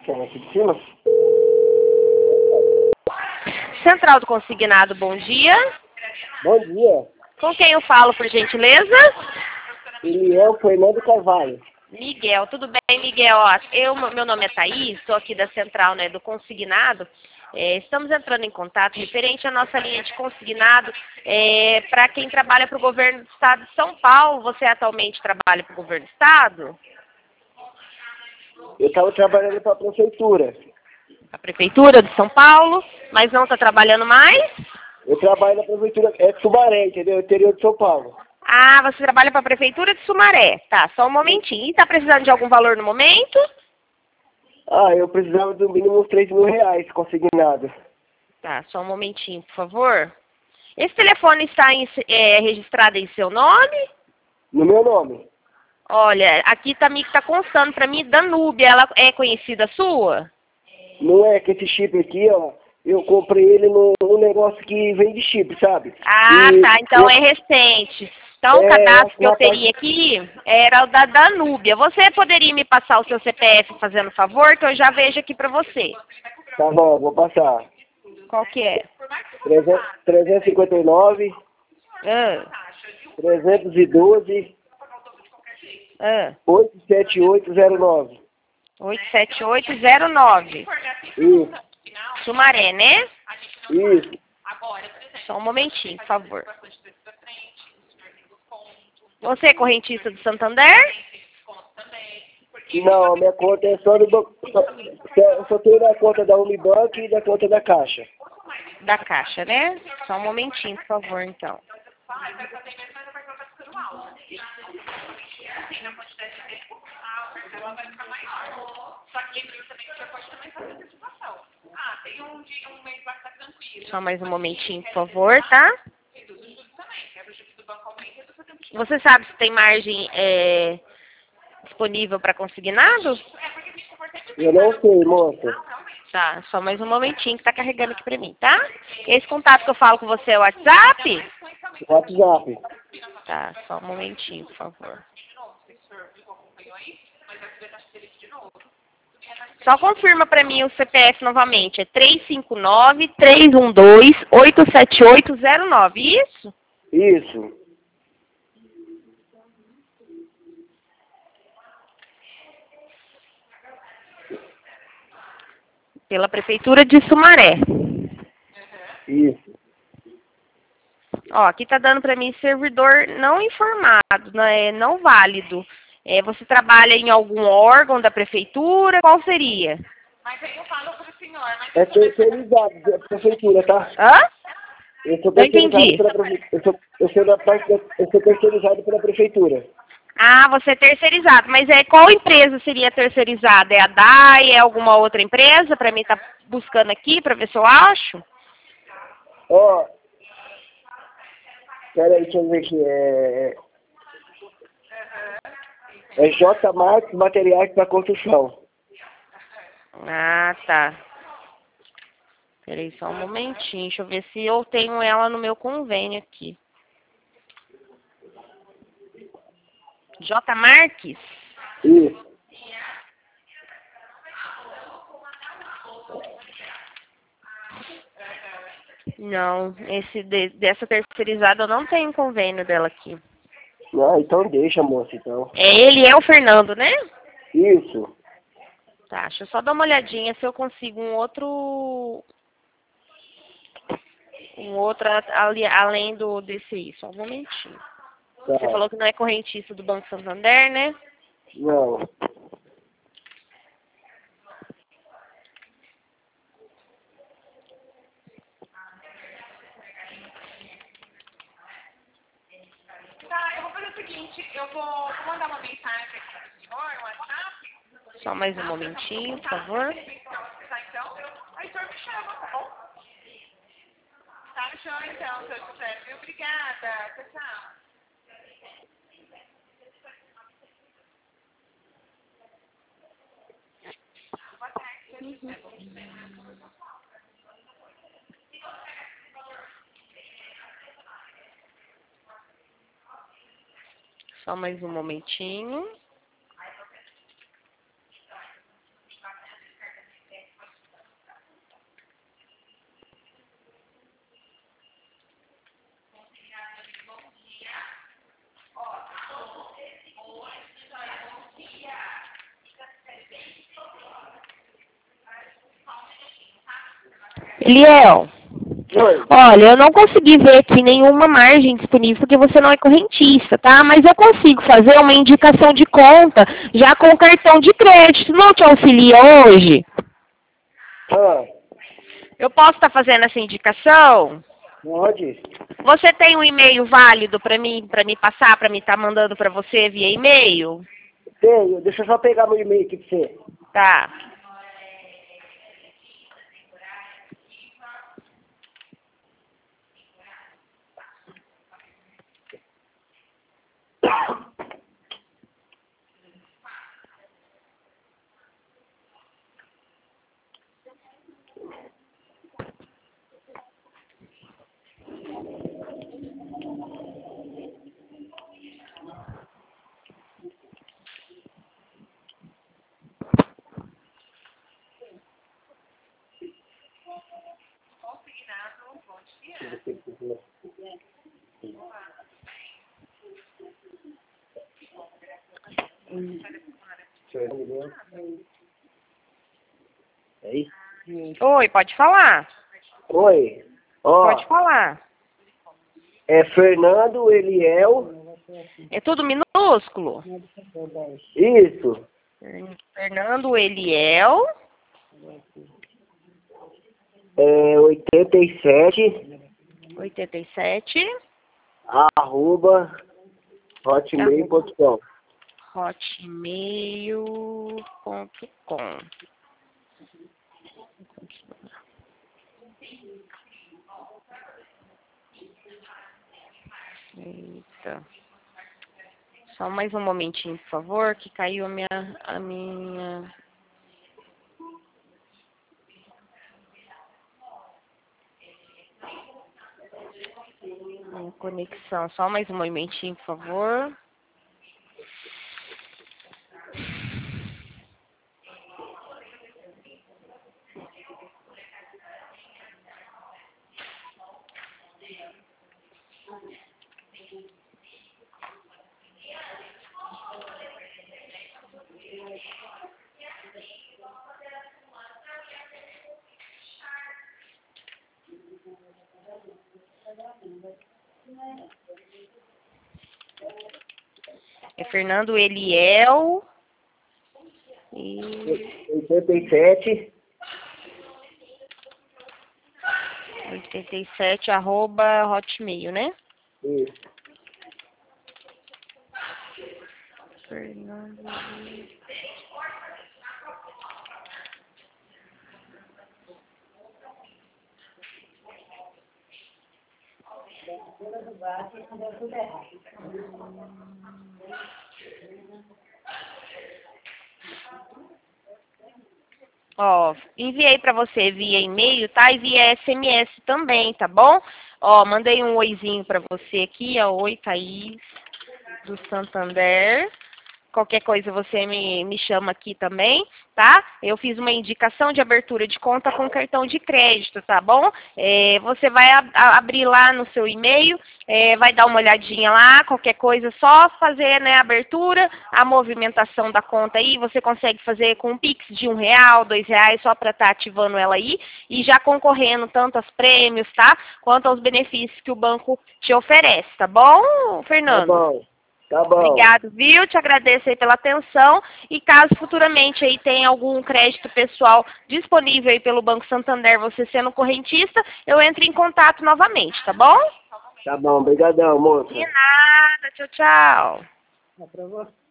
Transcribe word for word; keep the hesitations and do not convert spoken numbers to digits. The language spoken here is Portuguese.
Quer aqui de cima? Central do Consignado, bom dia. Bom dia. Com quem eu falo, por gentileza? Eliel Fernando Carvalho. Miguel, tudo bem, Miguel? Ó, eu, meu nome é Thaís, estou aqui da Central, né, do Consignado. É, estamos entrando em contato referente à nossa linha de consignado é, para quem trabalha para o governo do estado de São Paulo. Você atualmente trabalha para o governo do estado? Eu estava trabalhando para a prefeitura. A prefeitura de São Paulo, mas não está trabalhando mais? Eu trabalho na prefeitura, é de Sumaré, entendeu? Interior de São Paulo. Ah, você trabalha para a prefeitura de Sumaré. Tá, só um momentinho. E está precisando de algum valor no momento? Ah, eu precisava do mínimo uns três mil reais consignado. Tá, só um momentinho, por favor. Esse telefone está em, é, registrado em seu nome? No meu nome. Olha, aqui tá, tá constando para mim Danúbia. Ela é conhecida sua? Não é que esse chip aqui, ó, eu comprei ele num, num negócio que vem de chip, sabe? Ah, E tá. Então eu, é recente. Então o é, cadastro que eu uma parte... teria aqui era o da Danúbia. Você poderia me passar o seu C P F fazendo favor, que eu já vejo aqui para você. Tá bom, vou passar. Qual que é? trezentos e cinquenta e nove, Ah, trezentos e doze, ah. oito sete oito zero nove. oito sete oito zero nove. Isso, Sumaré, né? isso. Só um momentinho, por favor. Você é correntista do Santander? Não, a minha conta é só do banco. Só, eu só tenho da conta da Unibank e da conta da Caixa. Da Caixa, né? Só um momentinho, por favor, então. Só mais um momentinho, por favor, tá? Você sabe se tem margem é, disponível para consignado? Eu não sei, moça. Tá, só mais um momentinho que tá carregando aqui pra mim, tá? Esse contato que eu falo com você é o WhatsApp? WhatsApp. Tá, só um momentinho, por favor. Só confirma pra mim o C P F novamente. É três cinco nove, três um dois, oito sete oito zero nove, isso? Isso. Pela Prefeitura de Sumaré. Isso. Ó, aqui tá dando pra mim servidor não informado, né, não válido. É, você trabalha em algum órgão da Prefeitura? Qual seria? É terceirizado da prefeitura, tá? Hã? Eu sou Não terceirizado entendi. pela prefeitura. Eu sou, eu sou da parte da, eu sou terceirizado pela prefeitura. Ah, você é terceirizado. Mas é qual empresa seria terceirizada? É a D A I? É alguma outra empresa? Para mim estar tá buscando aqui para ver se eu acho. Ó. Pera aí, deixa eu ver aqui. É, é J Marques Materiais para Construção. Ah, tá. Peraí só um momentinho. Deixa eu ver se eu tenho ela no meu convênio aqui. J Marques? Isso. Não, esse de, dessa terceirizada eu não tenho convênio dela aqui. Ah, então deixa, moça, então. É ele, é o Fernando, né? Isso. Tá, deixa eu só dar uma olhadinha se eu consigo um outro... Um outro ali, além do desse aí. Só um momentinho. Tá. Você falou que não é correntista do Banco Santander, né? Não. Tá, eu vou fazer o seguinte, eu vou, vou mandar uma mensagem aqui pro senhor, um WhatsApp. Só mais um momentinho, por favor. Tá, então? Aí o senhor me chama, tá bom? Tá no chão então, seu José. Viu? Obrigada. Tchau, tchau. Só mais um momentinho. Eliel, Oi. olha, eu não consegui ver aqui nenhuma margem disponível porque você não é correntista, tá? Mas eu consigo fazer uma indicação de conta já com o cartão de crédito. Não te auxilia hoje? Ah, Eu posso estar fazendo essa indicação? pode? Você tem um e-mail válido para mim, para me passar, para me estar mandando para você via e-mail? Tenho. Deixa eu só pegar meu e-mail aqui pra você. Tá. É isso? Oi, pode falar. Oi. Ó, Pode falar. é Fernando Eliel. É tudo minúsculo? Isso. Fernando Eliel. É oitenta e sete, oitenta e sete. arroba hotmail ponto com. hotmail ponto com. Eita. Só mais um momentinho, por favor, que caiu a minha a minha minha conexão. Só mais um momentinho, por favor. É Fernando Eliel. E oitenta e sete, oitenta e sete arroba hotmail, né? isso. Fernando. Ó, enviei para você via e-mail, tá? E via S M S também, tá bom? Ó, mandei um oizinho para você aqui, ó. Oi, Thaís, do Santander. Qualquer coisa você me, me chama aqui também, tá? Eu fiz uma indicação de abertura de conta com cartão de crédito, tá bom? É, você vai a, a, abrir lá no seu e-mail, é, vai dar uma olhadinha lá, qualquer coisa, só fazer, né, a abertura, a movimentação da conta aí, você consegue fazer com um Pix de um real, dois reais, só para estar ativando ela aí, e já concorrendo tanto aos prêmios, tá? Quanto aos benefícios que o banco te oferece, tá bom, Fernando? Tá bom. Tá bom. Obrigado, viu? Te agradeço aí pela atenção e caso futuramente aí tenha algum crédito pessoal disponível aí pelo Banco Santander, você sendo correntista, eu entro em contato novamente, tá bom? Tá bom, brigadão, moça. De nada, tchau, tchau. É pra você.